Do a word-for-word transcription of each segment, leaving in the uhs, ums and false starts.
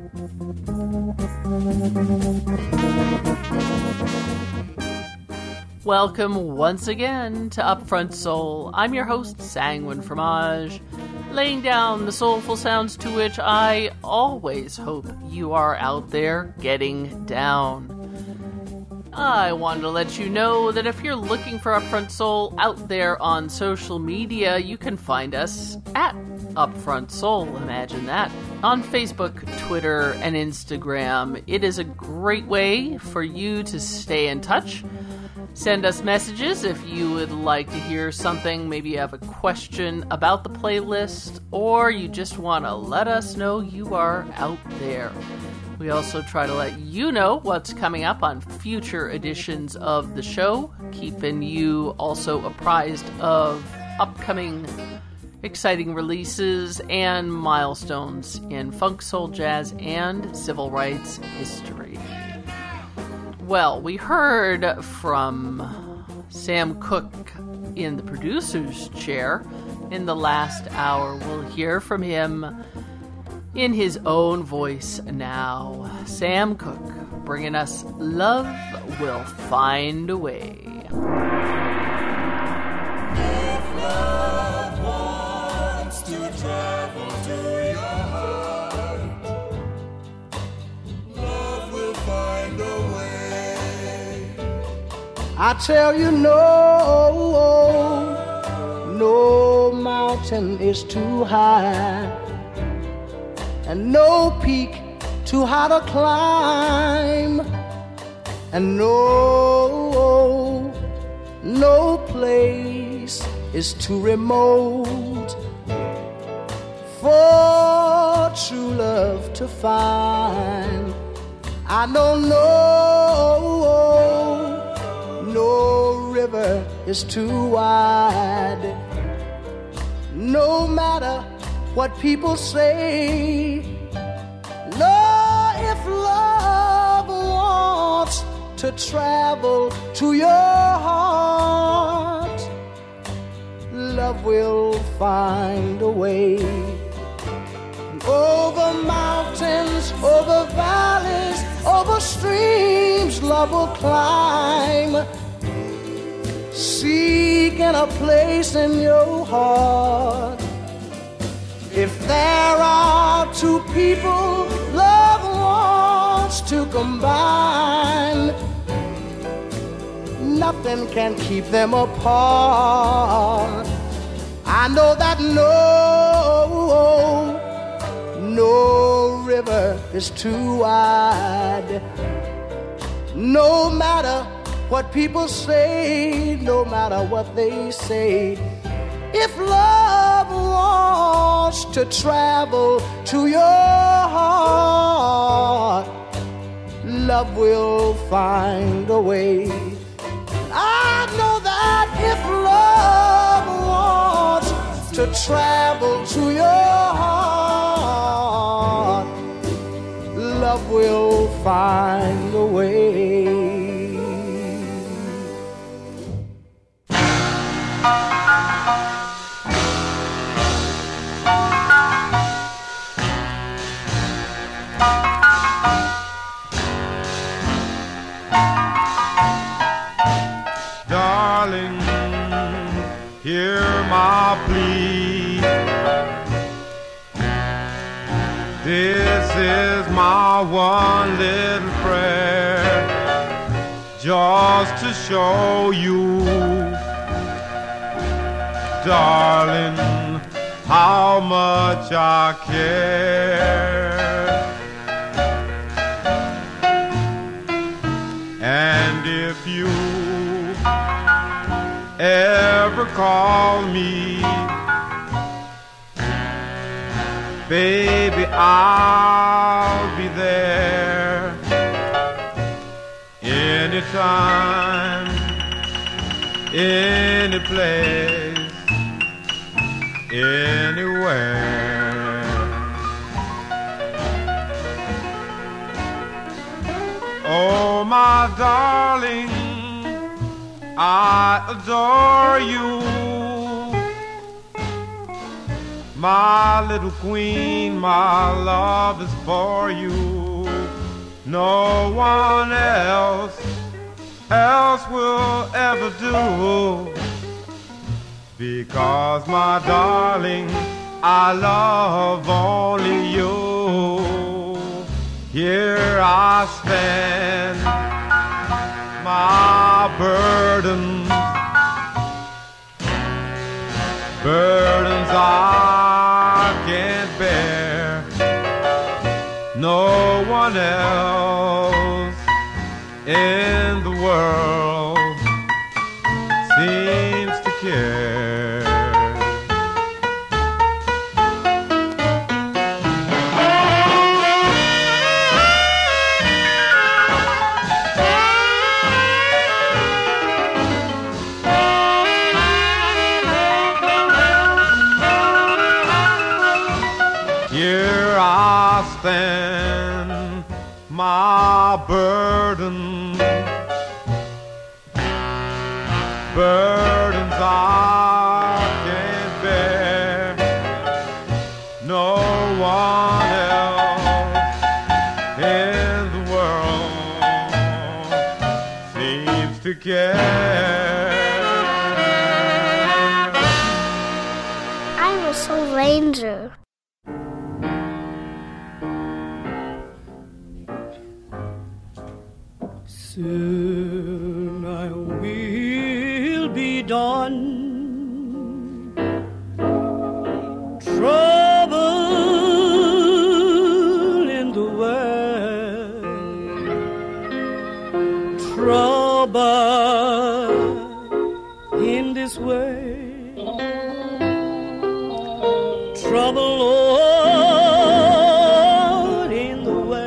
Welcome once again to Upfront Soul. I'm your host, Sanguine Fromage, laying down the soulful sounds to which I always hope you are out there getting down. I wanted to let you know that if you're looking for Upfront Soul out there on social media, you can find us at Upfront Soul, imagine that, on Facebook, Twitter, and Instagram. It is a great way for you to stay in touch. Send us messages if you would like to hear something, maybe you have a question about the playlist, or you just want to let us know you are out there. We also try to let you know what's coming up on future editions of the show, keeping you also apprised of upcoming exciting releases and milestones in funk, soul, jazz, and civil rights history. Well, we heard from Sam Cooke in the producer's chair in the last hour. We'll hear from him in his own voice now. Sam Cooke bringing us Love Will Find a Way. If love wants to travel to your heart, love will find a way. I tell you, no, no mountain is too high, and no peak too high to climb, and no, no place is too remote for true love to find. I don't know. No river is too wide. No matter what people say, no, if love wants to travel to your heart, love will find a way. Over mountains, over valleys, over streams, love will climb, seeking a place in your heart. If there are two people love wants to combine, nothing can keep them apart. I know that no, no river is too wide. No matter what people say, no matter what they say, if love wants to travel to your heart, love will find a way. I know that if love wants to travel to your heart, love will find a way. Darling, hear my plea. This is my one little prayer, just to show you, darling, how much I care. And if you ever call me, baby, I'll be there. Anytime, any place, anywhere. Oh, my darling, I adore you. My little queen, my love is for you. No one else, else will ever do. Because, my darling, I love only you. Here I stand, my burdens, burdens I can't bear. No one else in the world seems to care. Here I stand, my burden, burdens I can't bear. No one else in the world seems to care. I'm a Soul Ranger. Soon I will be done. Trouble in the world, trouble in this world, trouble, Lord, in the world.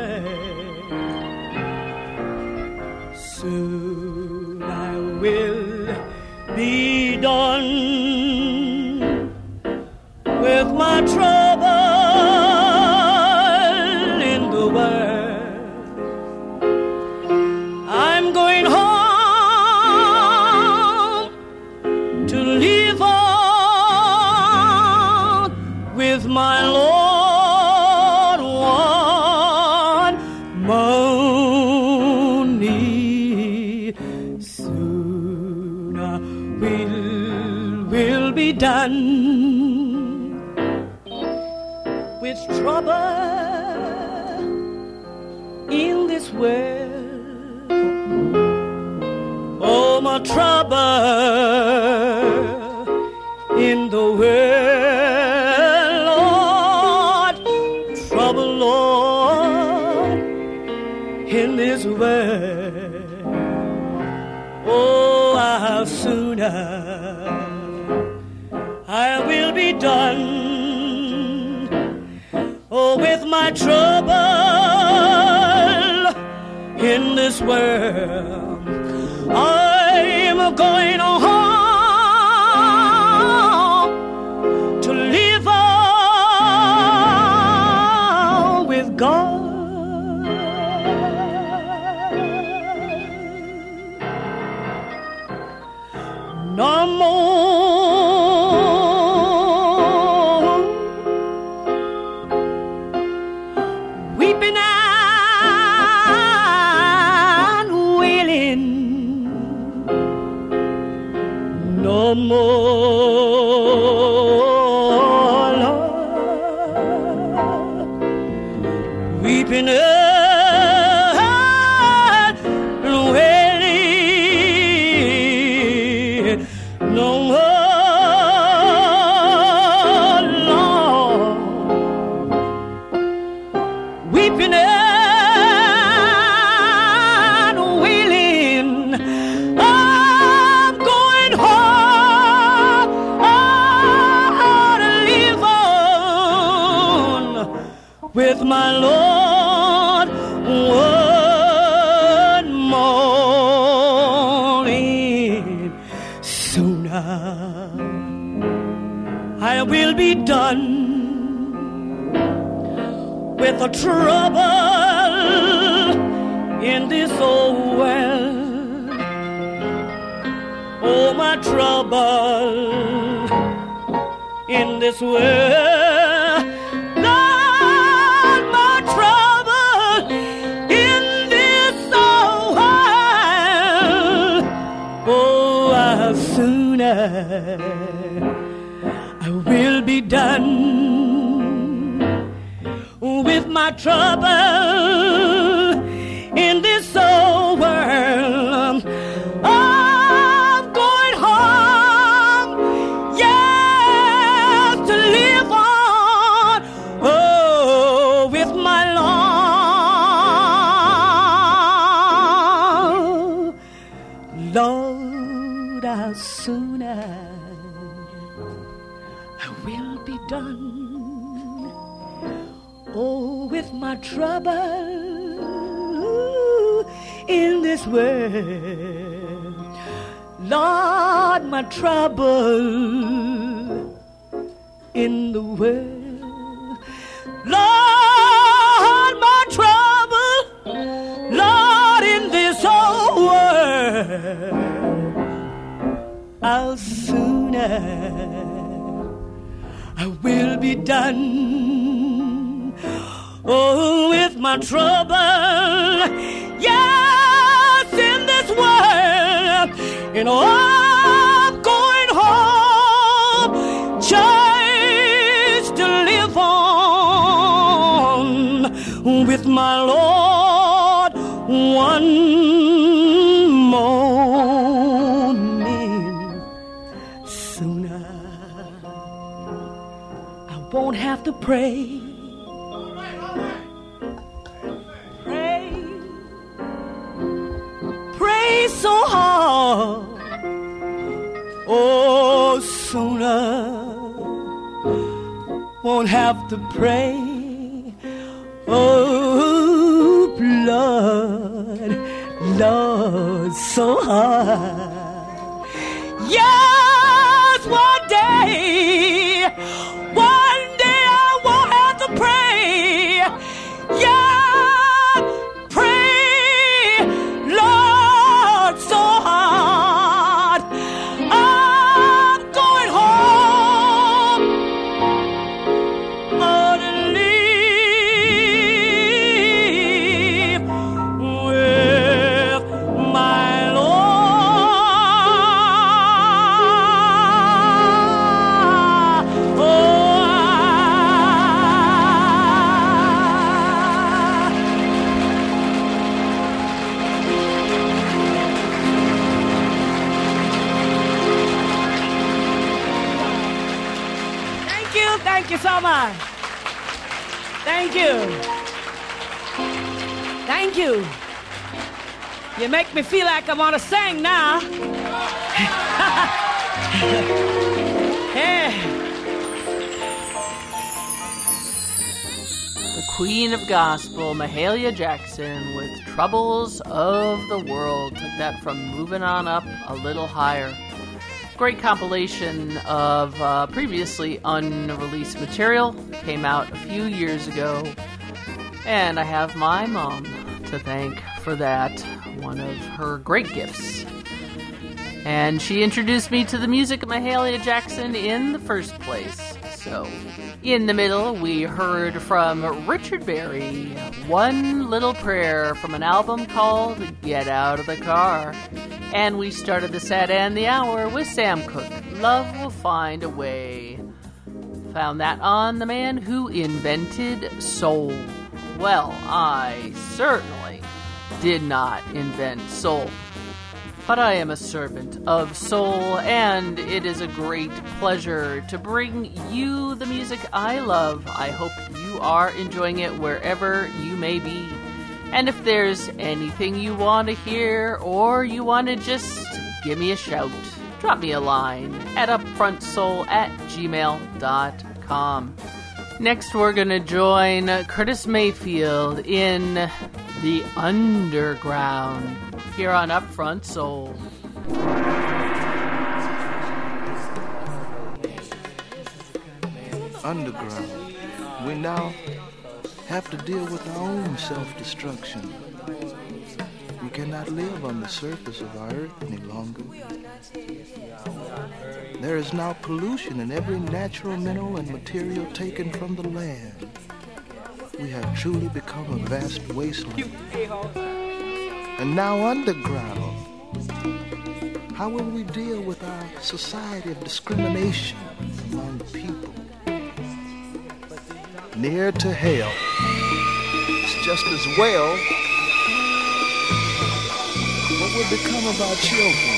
Soon I will be done with my trouble in the world. I'm going home to live on with my Lord one morning. Soon I will, will be done with trouble in this world. Oh, my trouble in the world, Lord, trouble, Lord, in this world. Oh, how sooner I will be done, oh, with my trouble in this world. I'm going home to live on with God. No more weeping and wailing. No more, Lord, weeping and wailing. No more, Lord, weeping and wailing. I'm going home, oh, to live on with my Lord one morning. Sooner I will be done with the trouble in this old world. Oh, my trouble in this world. done with my trouble in this old world. I'm going home, yes, to live on, oh, with my Lord. Lord, how soon I will be done, oh, with my trouble in this world. Lord, my trouble in the world. Lord, my trouble, Lord, in this whole world. How sooner I will be done, oh, with my trouble, yes, in this world. You know, I'm going home just to live on with my Lord one morning. Sooner I won't have to pray. Pray, pray so hard. Oh, sooner won't have to pray. Oh, blood, Lord, so hard. Yes, one day, one day I won't have to pray. Yeah, pray, Lord, so hard. I'm going home, oh, to live with my Lord. Oh, Thank you, thank you so much. Thank you. Thank you. You make me feel like I want to sing now. Yeah. The Queen of Gospel, Mahalia Jackson, with Troubles of the World. Took that from Moving On Up a Little Higher. Great compilation of uh, previously unreleased material. Came out a few years ago. And I have my mom to thank for that. One of her great gifts. And she introduced me to the music of Mahalia Jackson in the first place. So, in the middle, we heard from Richard Berry, One Little Prayer from an album called Get Out of the Car. And we started the set and the hour with Sam Cooke, Love Will Find a Way. Found that on The Man Who Invented Soul. Well, I certainly did not invent soul. But I am a servant of soul, and it is a great pleasure to bring you the music I love. I hope you are enjoying it wherever you may be. And if there's anything you want to hear, or you want to just give me a shout, drop me a line at upfrontsoul at gmail dot com. Next, we're going to join Curtis Mayfield in the Underground here on Upfront Soul. Underground. We now have to deal with our own self-destruction. We cannot live on the surface of our earth any longer. There is now pollution in every natural mineral and material taken from the land. We have truly become a vast wasteland. And now underground. How will we deal with our society of discrimination among people? near to hell. It's just as well. What will become of our children?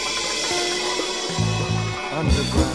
Underground.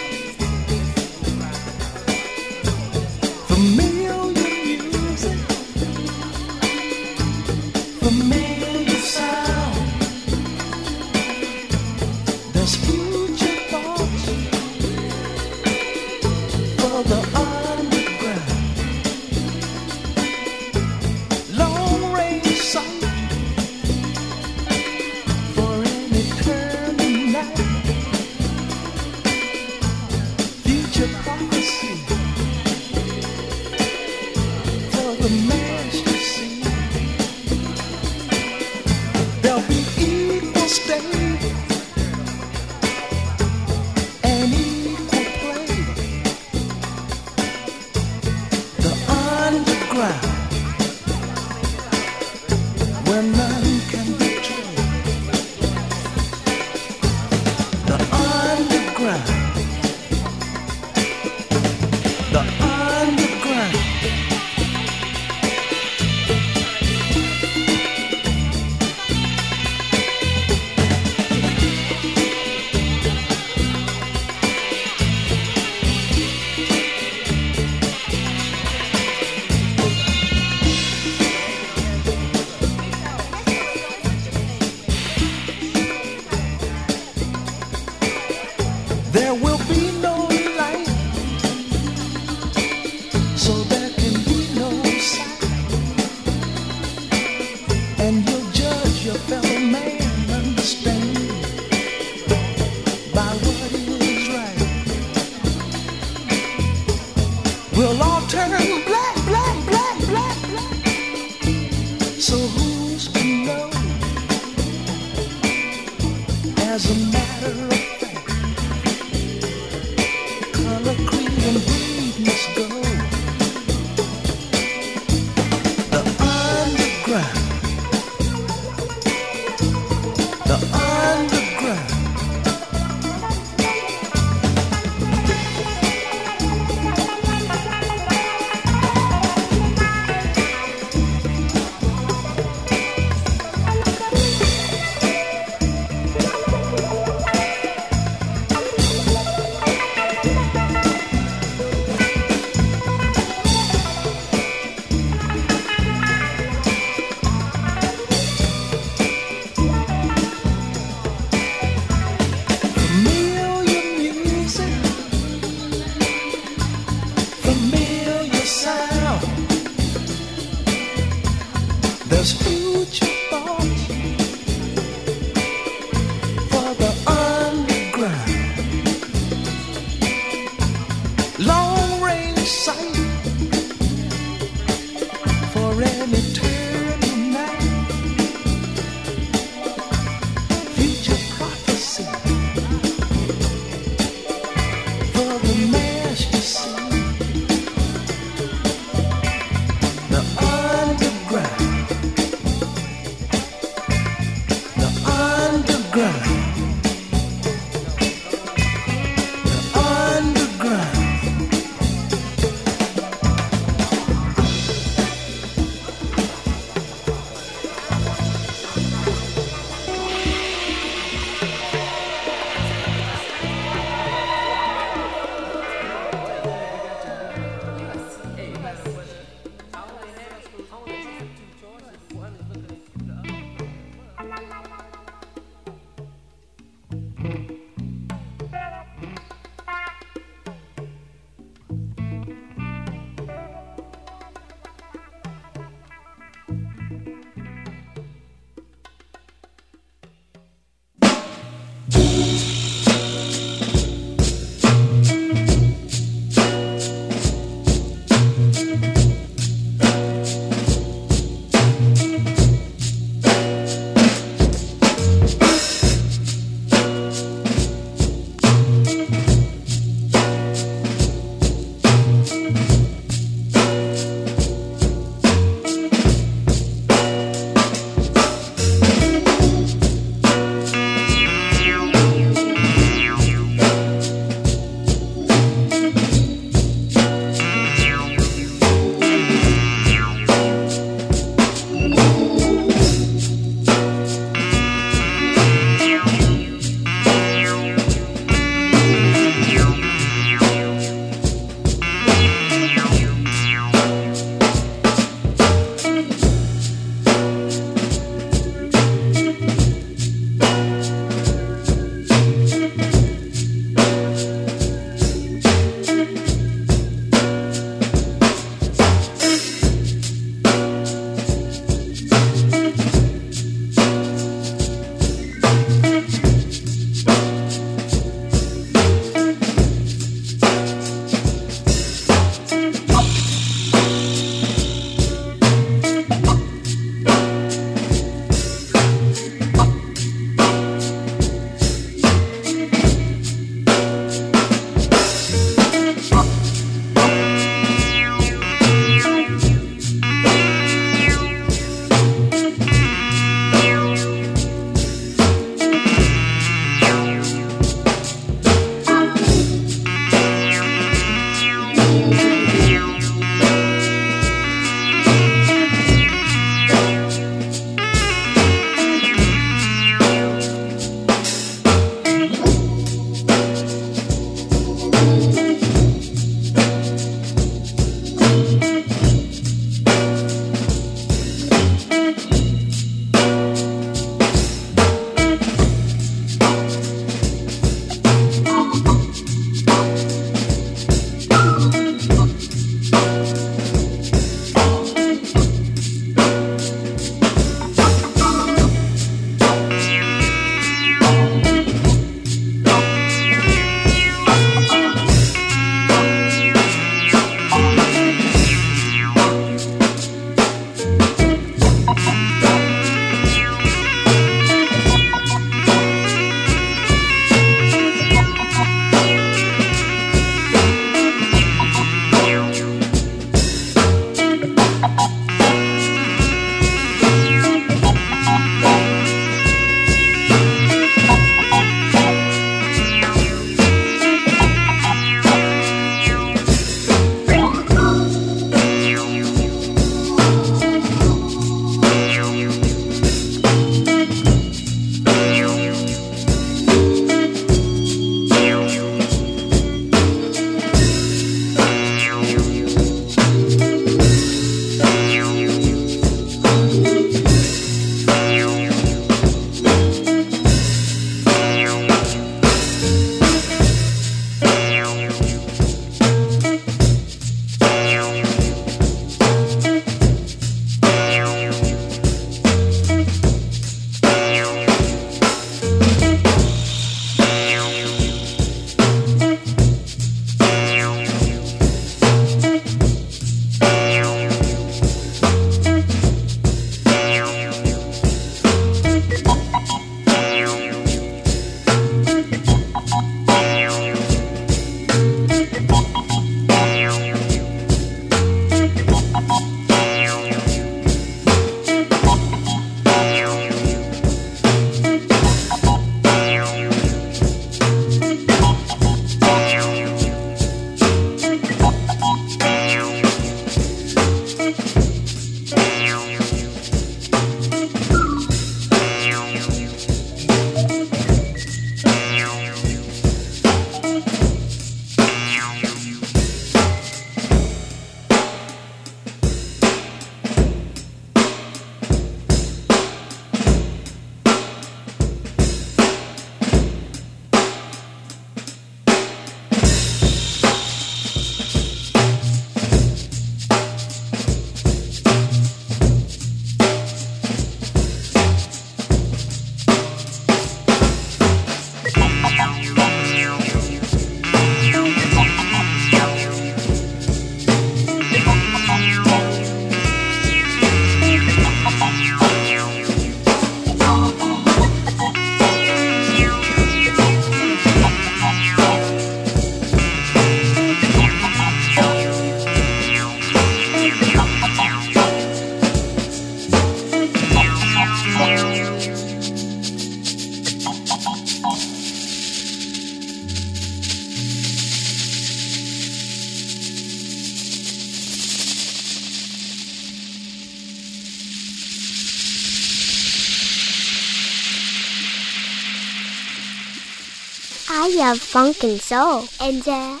I love funk and soul and jazz.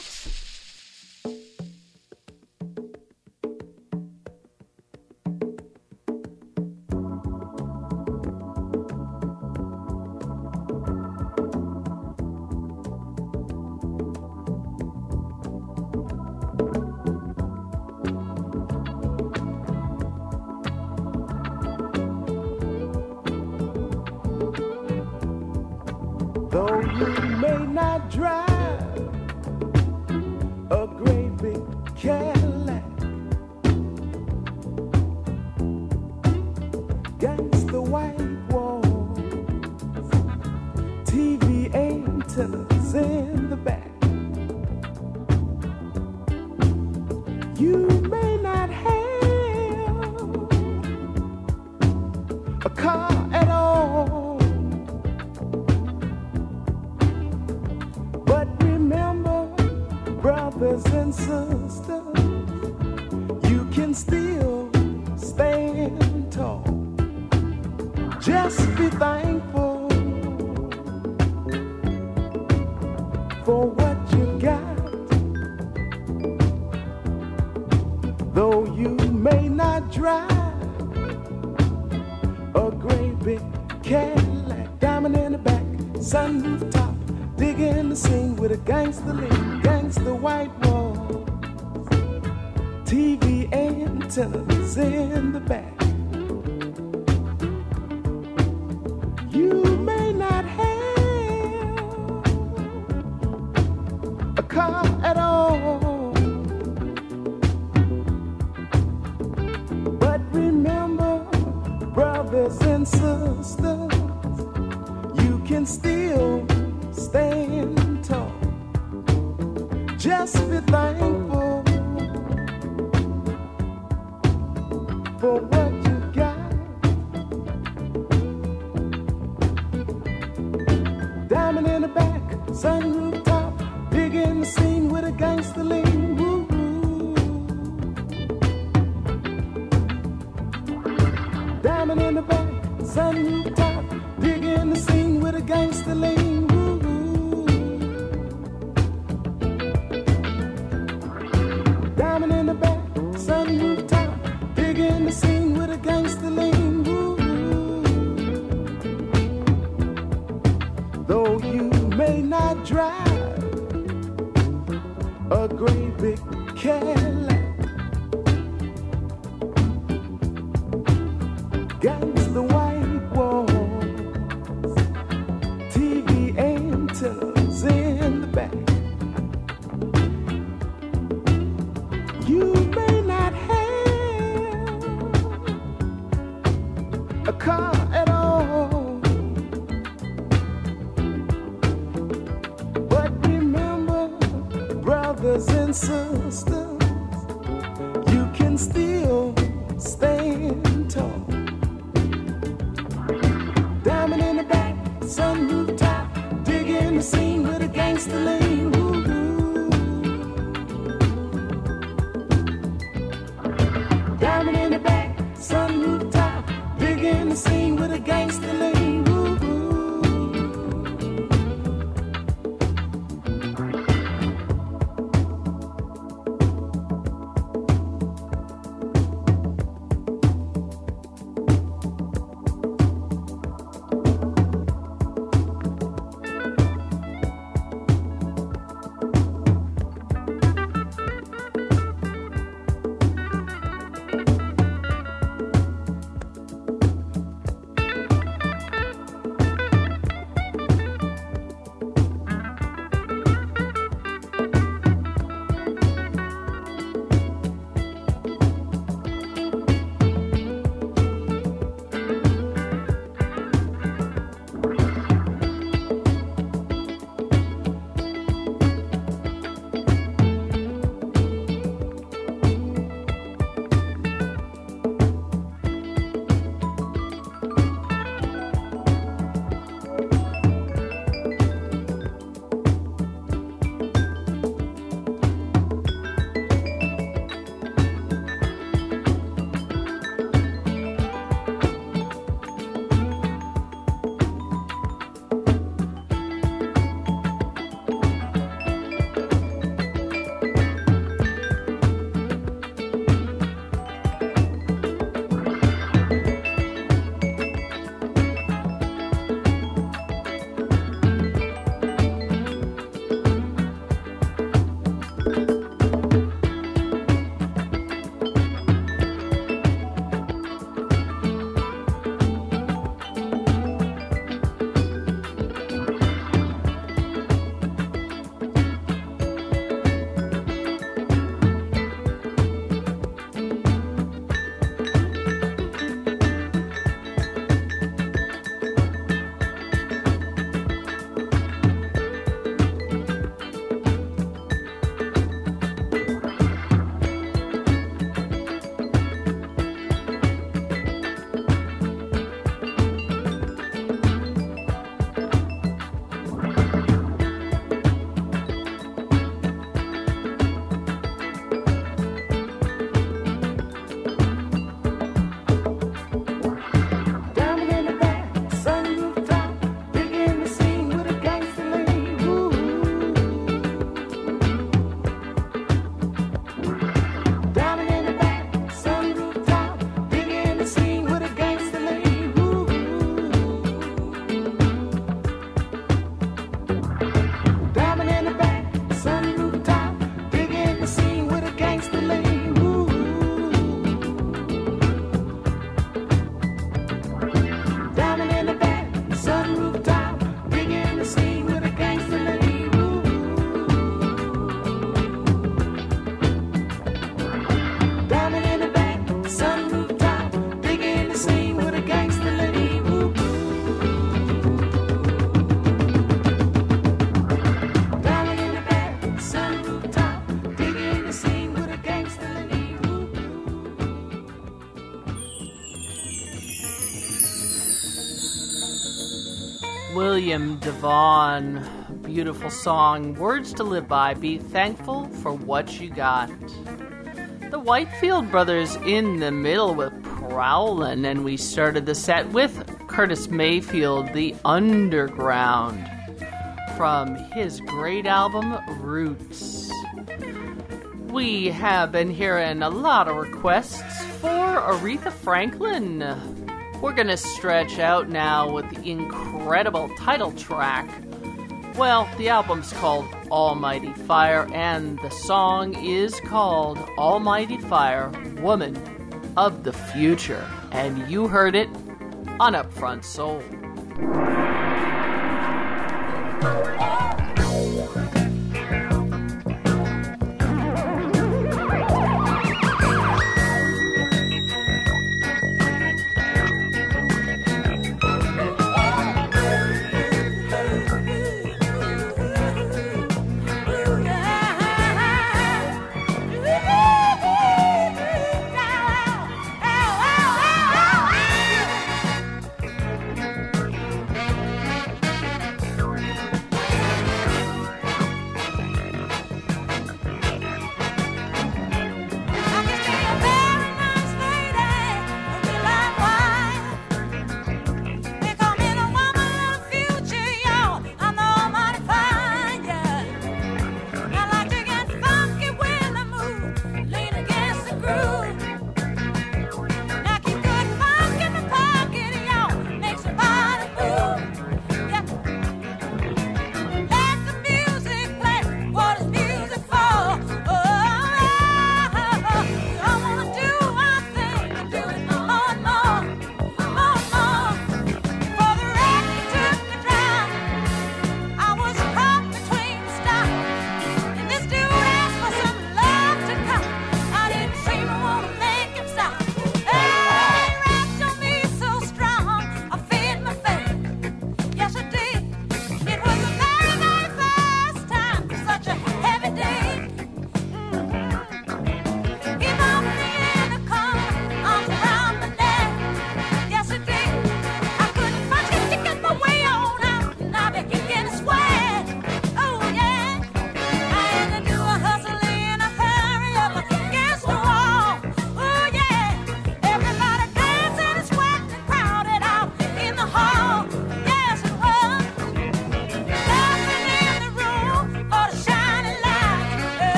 Though you may not drive a great big Cadillac, against the white walls, T V antennas in the back. You may not have a car at all, but remember, brothers and sisters, you can still stand tall. Just be thankful for what you got. Though you may not drive a great big Cadillac, diamond in the back, sunroof top, digging the scene with a gangster lean, gangster white wall, T V antennas in the back. You may not have a car at all, but remember, brothers and sisters, you can still stand tall. Just be thankful for what you got. Diamond in the back, sunroof top, big in the scene with a gangster lean. Woo. Diamond in the back, sunroof top, big in the scene with a gangster lean. Woo. Diamond in the back, sunroof top, big in the scene with a gangster lean. Woo. Though you may not drive a great big Cadillac, against the white walls, T V antennas in the back. You may not have a car at all, but remember, brothers and sisters, you can still stand tall. Diamond in the back, sunroof top, digging the scene with a gangster lean. Woo. Diamond in the back, sunroof top, digging the scene with a gangster lean. Woo. William Devon. Beautiful song, Words to Live By. Be thankful for what you got. The Whitefield Brothers in the middle with Prowlin', and we started the set with Curtis Mayfield, The Underground, from his great album, Roots. We have been hearing a lot of requests for Aretha Franklin. We're going to stretch out now with the incredible title track. Well, the album's called Almighty Fire, and the song is called Almighty Fire, Woman of the Future. And you heard it on Upfront Soul.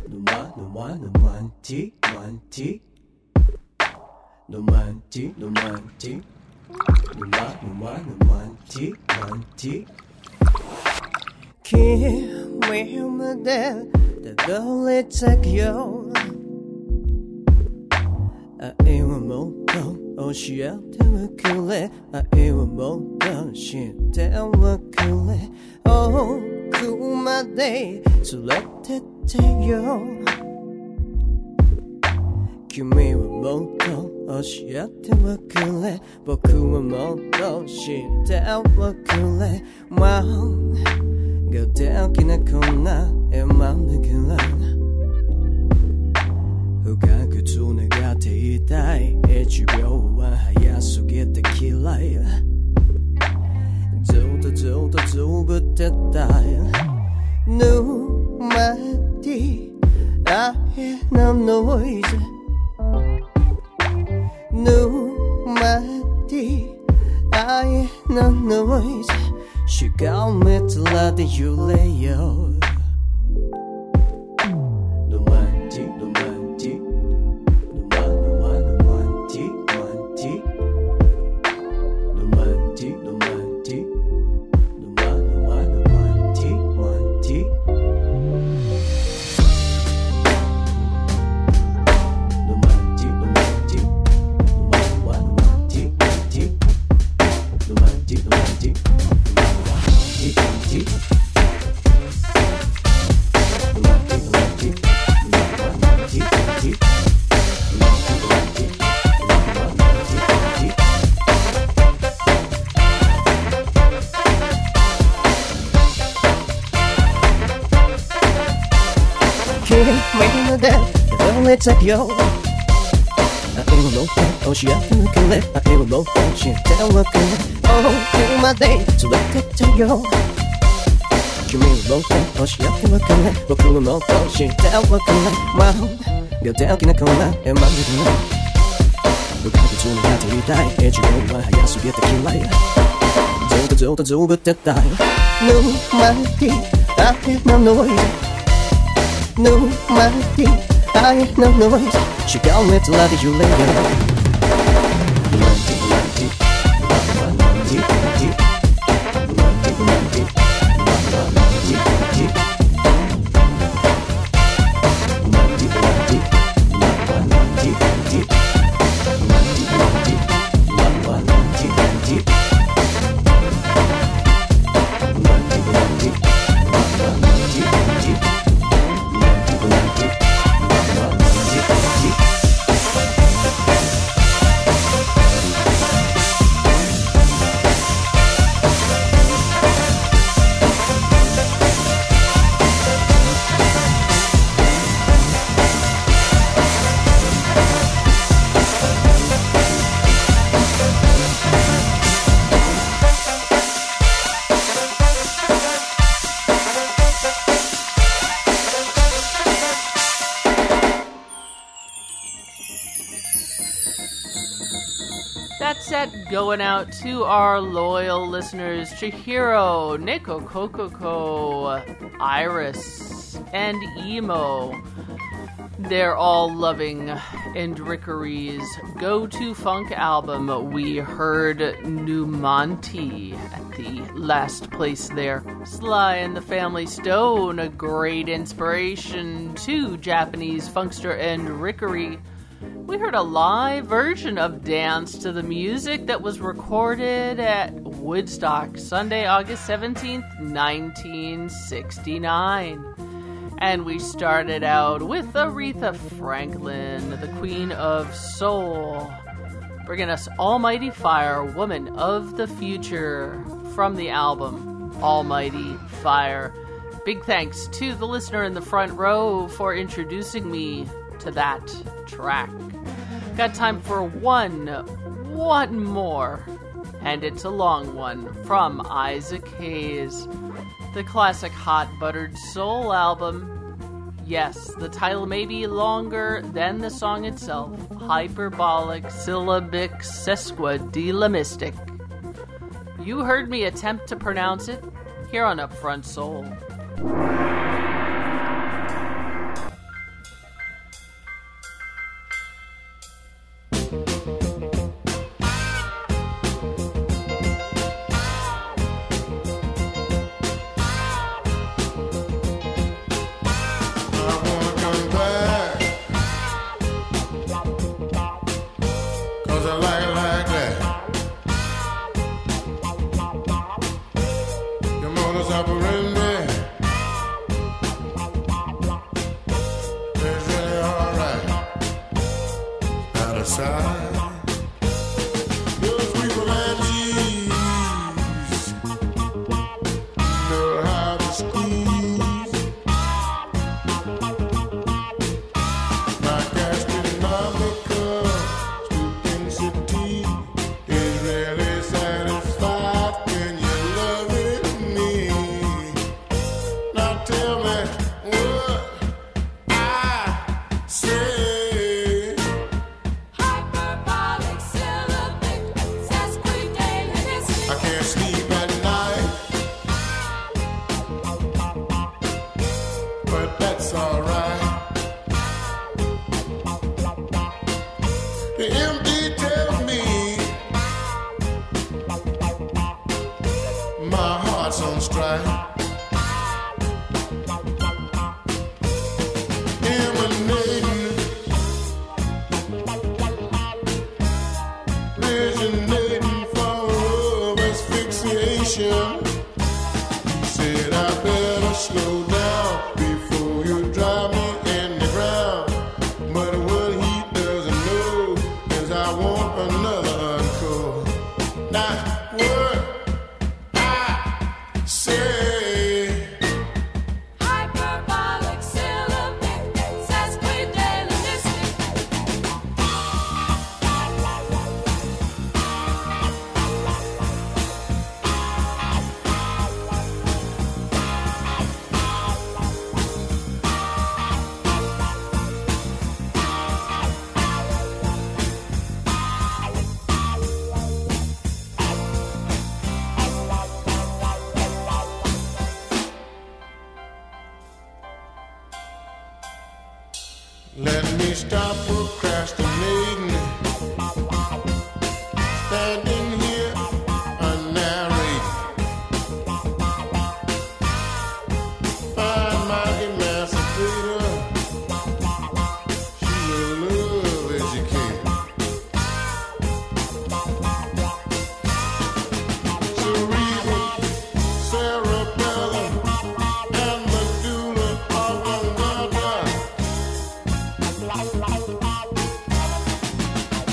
Numa, numa, numanti, manti. Numanti, numanti. Numa, numa, numanti, manti. Kimi de the gully take you. I am moto, oh she out to kill it. I am moto, she tell me kill it. Oh, cool my day, so let it take you. Kimi wa moto, oh she out to kill it. Boku wa moto, she tell me kill it. Wow. Go down, kinakona, and mount the killing. Who can go to negate die? H B O, one hayasu get the killer. Do the do the do, but the die. No, my dear, I hear no noise. No, my dear, I hear no noise. She got me to let you lay out. No manti, no manti, no man, no man, no manti, manti. No manti, no manti, no man, no man, no manti, manti. No manti, no manti, no man, no man, no manti, manti. No manti, no manti. Making the death, don't let take you. I ain't no fun, oh she out to kill it. I ain't no fun, she tell me kill it. Oh, kill my day, so let it take you. Give me a low fun, oh she out to kill it. But cool no fun, she tell me kill it. Wow, go down in the corner, and my little life. Look at the tune, how to die. Edge you go, my hayasu get the kill light. Don't the do the do, but that die. No, my dear, I hear no noise. No, my dear, I hear no noise. She got me to let you lay down. That's it, going out to our loyal listeners, Chihiro, Nico Kokoko, Iris, and Emo. They're all loving Endrickery's go-to funk album. We heard Numanti at the last place there. Sly and the Family Stone, a great inspiration to Japanese funkster Endrickery. We heard a live version of Dance to the Music that was recorded at Woodstock, Sunday, August seventeenth, nineteen sixty-nine. And we started out with Aretha Franklin, the Queen of Soul, bringing us Almighty Fire, Woman of the Future, from the album Almighty Fire. Big thanks to the listener in the front row for introducing me to that track. Got time for one, one more, and it's a long one from Isaac Hayes. The classic Hot Buttered Soul album. Yes, the title may be longer than the song itself. Hyperbolic, syllabic, sesquidilemistic. You heard me attempt to pronounce it here on Upfront Soul. like like that. Your modus operandi is really alright. Out of sight. Your sweet cheese know how to squeeze. My gastronomical stupidity is really satisfied when you love it me. Now tell me what I say. Hyperbolic syllabic sesquidaleness. I can't sleep at night, but that's alright. The M D tells me my heart's on strike. Emanating, originating from love asphyxiation. He said I better slow down before you drive me in the ground. But what he doesn't know is I want another encore. Now what I say. Hyperbolic syllabic sesquidaleness. Let me stop procrastinating. Standing here, unnarrated. Find my emancipator. She's a love educator. Cerebral, cerebellum, and medulla oblongata.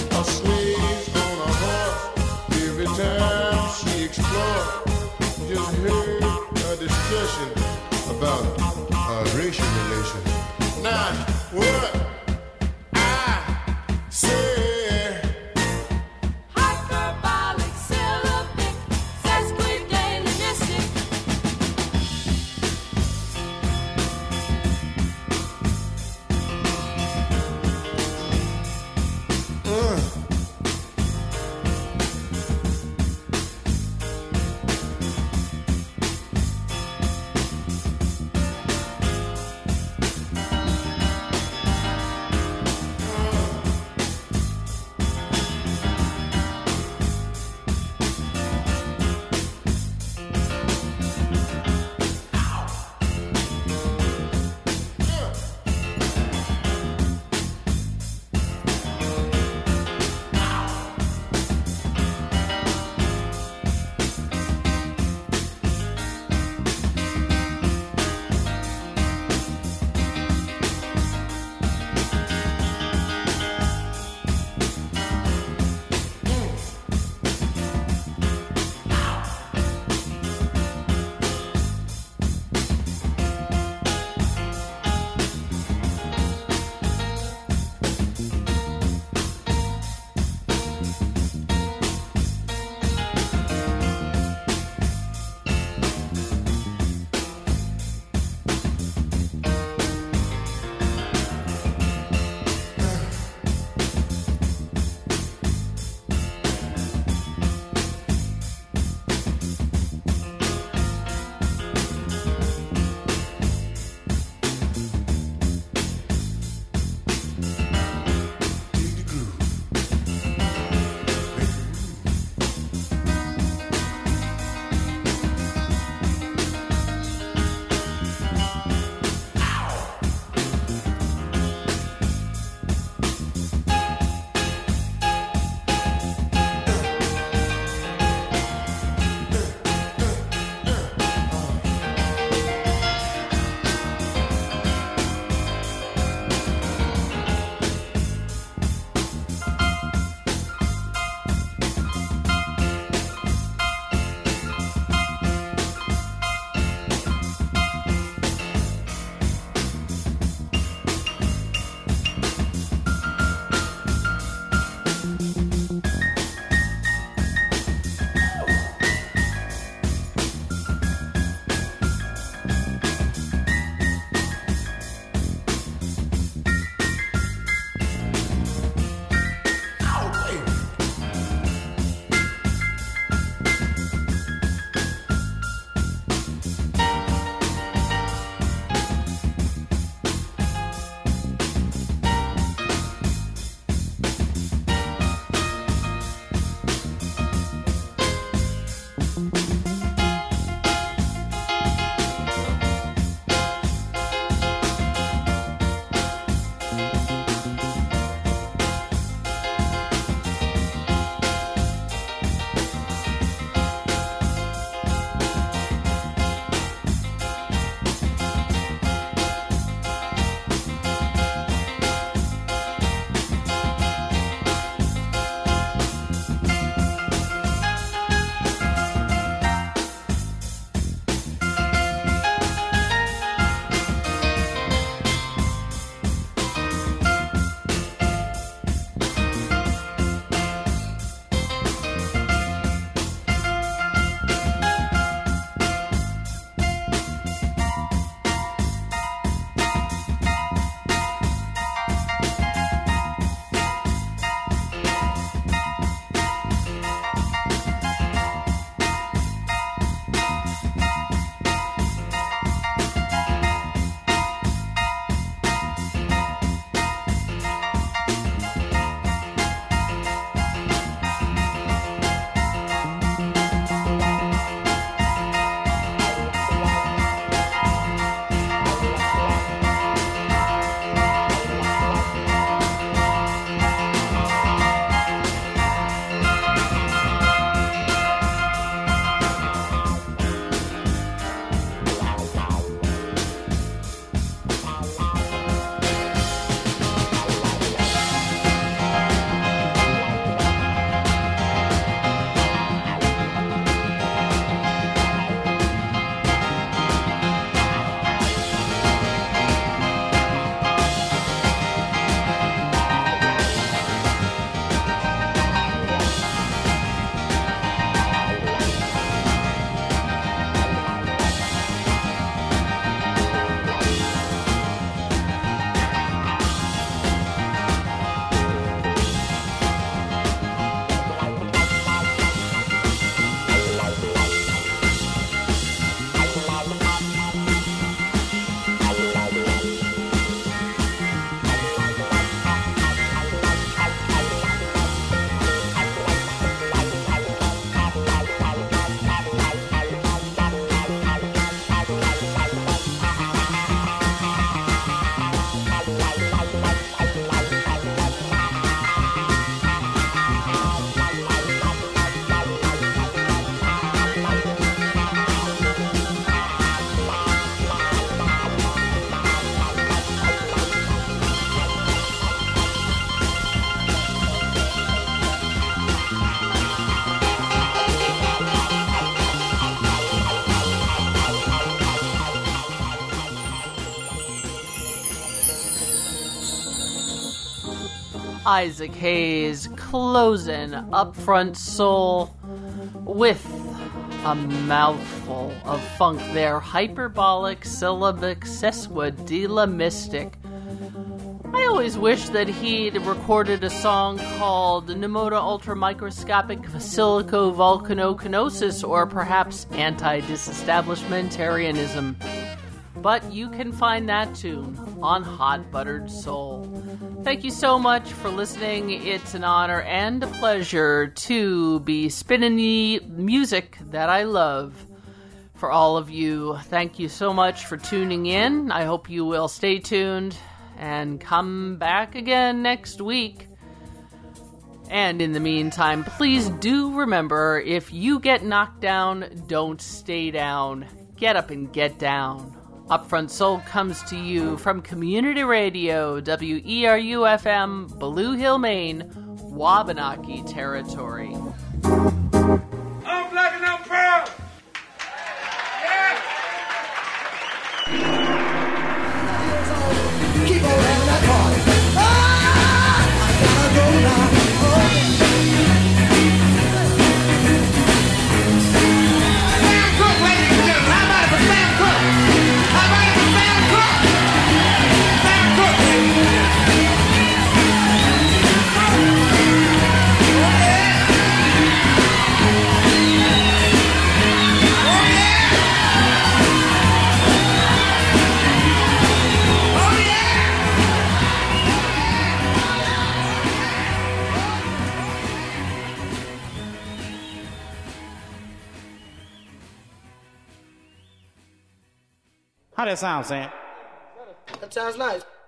Isaac Hayes closing Up Front Soul with a mouthful of funk there. Hyperbolic, syllabic, sesquidilla mystic. I always wish that he'd recorded a song called Pneumota Ultramicroscopic Silico-Volcanoconosis, or perhaps Anti-Disestablishmentarianism. But you can find that tune on Hot Buttered Soul. Thank you so much for listening. It's an honor and a pleasure to be spinning the music that I love for all of you. Thank you so much for tuning in. I hope you will stay tuned and come back again next week. And in the meantime, please do remember, if you get knocked down, don't stay down. Get up and get down. Upfront Soul comes to you from Community Radio, W E R U F M, Blue Hill, Maine, Wabanaki Territory. I'm black and I'm proud. Yeah. Keep on having that party. Ah, I gotta go now. Sam Cooke, ladies and gentlemen. How about it for Sam Cooke? How about it for Sam Cooke? Sam Cooke, ladies and gentlemen. Oh, yeah. Oh, yeah. Oh, yeah. How that sound, Sam? That sounds nice.